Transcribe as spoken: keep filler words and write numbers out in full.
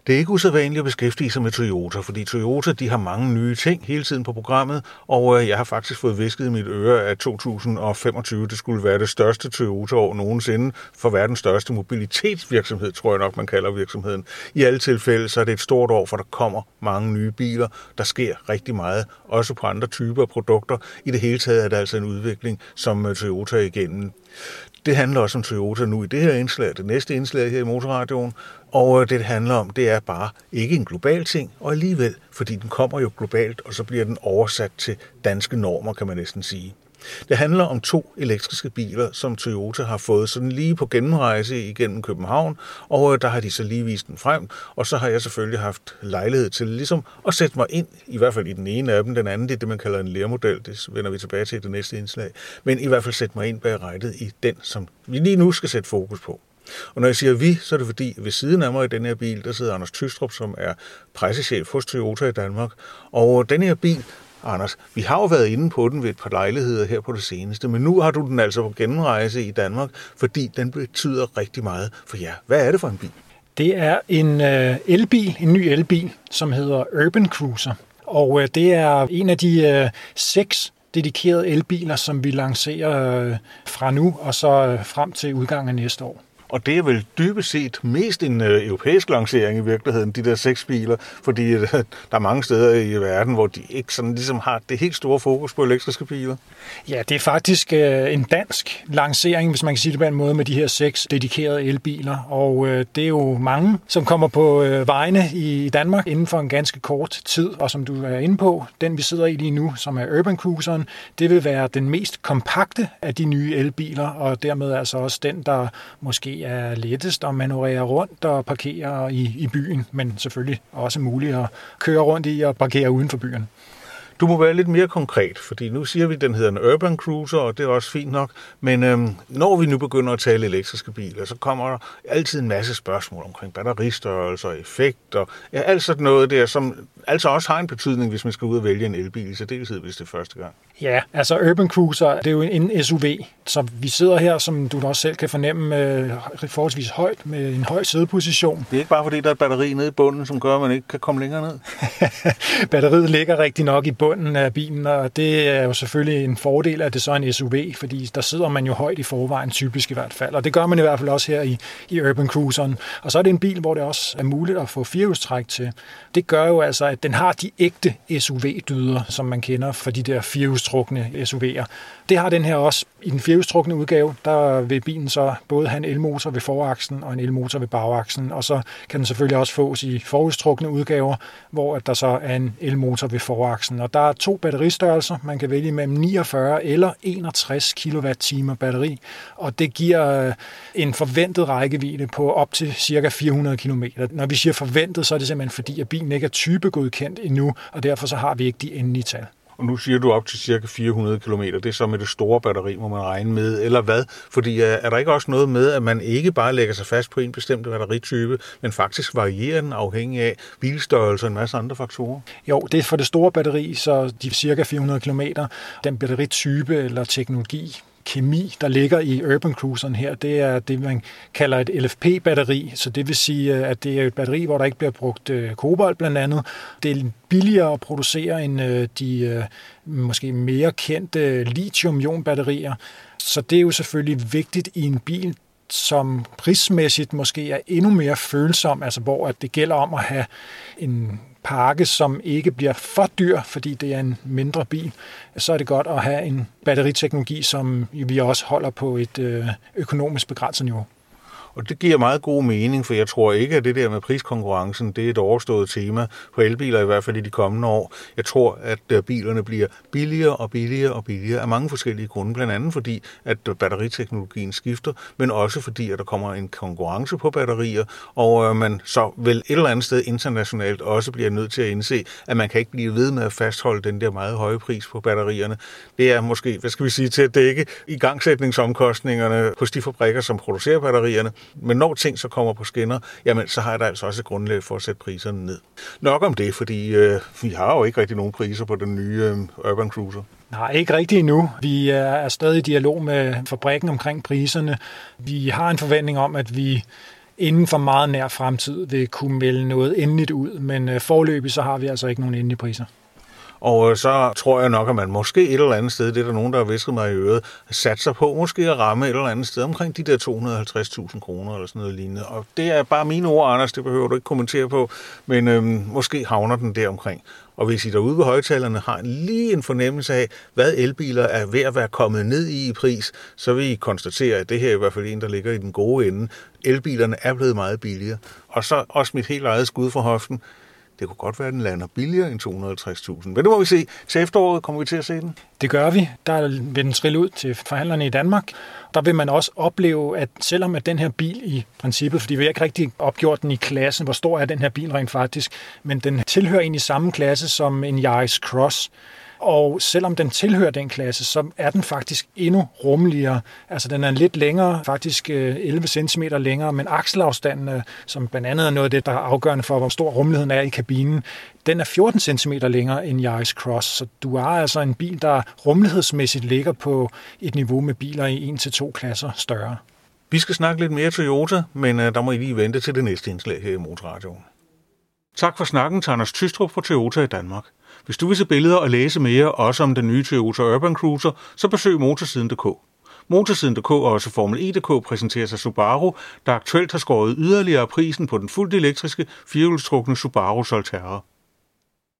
Det er ikke usædvanligt at beskæftige sig med Toyota, fordi Toyota de har mange nye ting hele tiden på programmet, og jeg har faktisk fået visket i mit øre, at to tusind og femogtyve det skulle være det største Toyota-år nogensinde for verdens største mobilitetsvirksomhed, tror jeg nok, man kalder virksomheden. I alle tilfælde så er det et stort år, for der kommer mange nye biler. Der sker rigtig meget, også på andre typer af produkter. I det hele taget er det altså en udvikling, som Toyota er igennem. Det handler også om Toyota nu i det her indslag, det næste indslag her i Motorradioen, og det, det handler om, det er bare ikke en global ting, og alligevel, fordi den kommer jo globalt, og så bliver den oversat til danske normer, kan man næsten sige. Det handler om to elektriske biler, som Toyota har fået sådan lige på gennemrejse igennem København, og der har de så lige vist den frem, og så har jeg selvfølgelig haft lejlighed til ligesom at sætte mig ind, i hvert fald i den ene af dem, den anden det er det, man kalder en lermodel, det vender vi tilbage til i det næste indslag, men i hvert fald sætte mig ind bag rattet i den, som vi lige nu skal sætte fokus på. Og når jeg siger vi, så er det fordi, ved siden af mig i den her bil, der sidder Anders Tystrup, som er pressechef hos Toyota i Danmark, og den her bil, Anders, vi har jo været inde på den ved et par lejligheder her på det seneste, men nu har du den altså på gennemrejse i Danmark, fordi den betyder rigtig meget for jer. Hvad er det for en bil? Det er en øh, elbil, en ny elbil, som hedder Urban Cruiser. Og øh, det er en af de øh, seks dedikerede elbiler, som vi lancerer øh, fra nu og så øh, frem til udgangen af næste år. Og det er vel dybest set mest en øh, europæisk lancering i virkeligheden, de der seks biler, fordi øh, der er mange steder i verden, hvor de ikke sådan ligesom har det helt store fokus på elektriske biler. Ja, det er faktisk øh, en dansk lancering, hvis man kan sige det på en måde, med de her seks dedikerede elbiler. Og øh, det er jo mange, som kommer på øh, vejene i Danmark inden for en ganske kort tid. Og som du er inde på, den vi sidder i lige nu, som er Urban Cruiseren, det vil være den mest kompakte af de nye elbiler, og dermed altså også den, der måske er lettest at manøvrere rundt og parkere i, i byen, men selvfølgelig også muligt at køre rundt i og parkere uden for byen. Du må være lidt mere konkret, fordi nu siger vi, at den hedder en Urban Cruiser, og det er også fint nok. Men øhm, når vi nu begynder at tale elektriske biler, så kommer der altid en masse spørgsmål omkring batteristørrelse og effekt og ja, alt sådan noget der, som altså også har en betydning, hvis man skal ud og vælge en elbil, i særdeleshed, hvis det er første gang. Ja, altså Urban Cruiser, det er jo en S U V, så vi sidder her, som du også selv kan fornemme, øh, forholdsvis højt med en høj sædeposition. Det er ikke bare fordi, der er et batteri nede i bunden, som gør, at man ikke kan komme længere ned? Batteriet ligger rigtig nok i bunden af bilen, og det er jo selvfølgelig en fordel, at det så er en S U V, fordi der sidder man jo højt i forvejen, typisk i hvert fald, og det gør man i hvert fald også her i, i Urban Cruiseren. Og så er det en bil, hvor det også er muligt at få firehjulstræk til. Det gør jo altså, at den har de ægte S U V-dyder, som man kender for de der firehjulstrukne S U V'er. Det har den her også. I den firehjulstrukne udgave, der vil bilen så både have en elmotor ved foraksen og en elmotor ved bagaksen, og så kan den selvfølgelig også fås i forhjulstrukne udgaver, hvor der så er en elmotor ved foraksen. Og der er to batteristørrelser. Man kan vælge mellem niogfyrre eller enogtres kilowatt-timer batteri, og det giver en forventet rækkevidde på op til cirka fire hundrede kilometer. Når vi siger forventet, så er det simpelthen fordi, at bilen ikke er typegodkendt endnu, og derfor så har vi ikke de endelige tal. Og nu siger du op til cirka fire hundrede kilometer. Det er så med det store batteri, må man regne med, eller hvad? Fordi er der ikke også noget med, at man ikke bare lægger sig fast på en bestemt batteritype, men faktisk varierer den afhængig af bilstørrelse og en masse andre faktorer? Jo, det er for det store batteri, så de cirka fire hundrede kilometer. Den batteritype eller teknologi, kemi, der ligger i Urban Cruiseren her, det er det, man kalder et L F P-batteri, så det vil sige, at det er et batteri, hvor der ikke bliver brugt kobolt blandt andet. Det er billigere at producere end de måske mere kendte lithium-ion-batterier, så det er jo selvfølgelig vigtigt i en bil, som prismæssigt måske er endnu mere følsom, altså hvor at det gælder om at have en pakke, som ikke bliver for dyr, fordi det er en mindre bil, så er det godt at have en batteriteknologi, som vi også holder på et økonomisk begrænset niveau. Og det giver meget god mening, for jeg tror ikke, at det der med priskonkurrencen, det er et overstået tema på elbiler, i hvert fald i de kommende år. Jeg tror, at bilerne bliver billigere og billigere og billigere af mange forskellige grunde, blandt andet fordi, at batteriteknologien skifter, men også fordi, at der kommer en konkurrence på batterier, og man så vel et eller andet sted internationalt også bliver nødt til at indse, at man kan ikke blive ved med at fastholde den der meget høje pris på batterierne. Det er måske, hvad skal vi sige, til at dække igangsætningsomkostningerne hos de fabrikker, som producerer batterierne. Men når ting så kommer på skinner, jamen så har der altså også et grundlag for at sætte priserne ned. Nok om det, fordi øh, vi har jo ikke rigtig nogen priser på den nye øh, Urban Cruiser. Nej, ikke rigtigt endnu. Vi er stadig i dialog med fabrikken omkring priserne. Vi har en forventning om, at vi inden for meget nær fremtid vil kunne melde noget endeligt ud, men foreløbig så har vi altså ikke nogen endelige priser. Og så tror jeg nok, at man måske et eller andet sted, det er der nogen, der har visket mig i øret, satser på måske at ramme et eller andet sted omkring de der to hundrede og halvtreds tusind kroner eller sådan noget lignende. Og det er bare mine ord, Anders, det behøver du ikke kommentere på, men øhm, måske havner den der omkring. Og hvis I derude ved højtalerne har lige en fornemmelse af, hvad elbiler er ved at være kommet ned i i pris, så vil I konstatere, at det her er i hvert fald en, der ligger i den gode ende. Elbilerne er blevet meget billigere. Og så også mit helt eget skud fra hoften. Det kunne godt være, at den lander billigere end to hundrede og halvtreds tusind. Men det må vi se. Til efteråret kommer vi til at se den. Det gør vi. Der vil den trille ud til forhandlerne i Danmark. Der vil man også opleve, at selvom at den her bil i princippet, fordi vi har ikke rigtig opgjort den i klassen, hvor stor er den her bil rent faktisk, men den tilhører egentlig samme klasse som en Yaris Cross. Og selvom den tilhører den klasse, så er den faktisk endnu rummeligere. Altså den er lidt længere, faktisk elleve centimeter længere, men akselafstanden, som blandt andet er noget af det, der er afgørende for, hvor stor rummeligheden er i kabinen, den er fjorten centimeter længere end Yaris Cross. Så du har altså en bil, der rummelighedsmæssigt ligger på et niveau med biler i en til to klasser større. Vi skal snakke lidt mere Toyota, men der må I lige vente til det næste indslag her i Motorradioen. Tak for snakken til Anders Tystrup fra Toyota i Danmark. Hvis du vil se billeder og læse mere, også om den nye Toyota Urban Cruiser, så besøg motorsiden punktum d k. Motorsiden punktum d k og også Formel E punktum d k præsenterer sig Subaru, der aktuelt har skåret yderligere prisen på den fuldt elektriske firehjulstrukne Subaru Solterra.